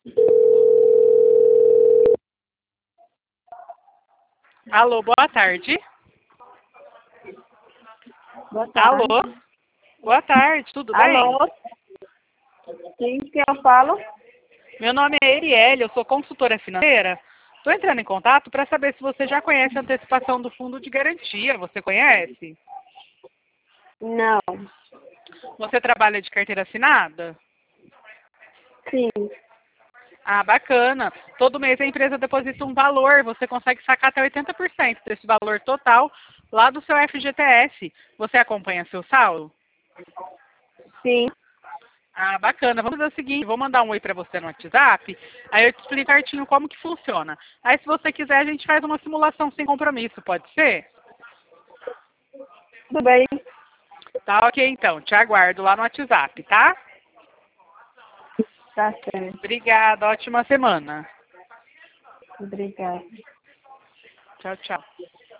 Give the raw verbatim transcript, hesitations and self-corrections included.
Alô, boa tarde. Boa tarde. Alô, boa tarde, tudo bem? Alô? Sim, quem eu falo? Meu nome é Erielle, eu sou consultora financeira. Estou entrando em contato para saber se você já conhece a antecipação do fundo de garantia. Você conhece? Não. Você trabalha de carteira assinada? Sim. Ah, bacana. Todo mês a empresa deposita um valor, você consegue sacar até oitenta por cento desse valor total lá do seu F G T S. Você acompanha seu saldo? Sim. Ah, bacana. Vamos fazer o seguinte, vou mandar um oi para você no WhatsApp, aí eu te explico certinho como que funciona. Aí se você quiser a gente faz uma simulação sem compromisso, pode ser? Tudo bem. Tá ok então, te aguardo lá no WhatsApp, tá? Tá certo. Obrigada, ótima semana. Obrigada. Tchau, tchau.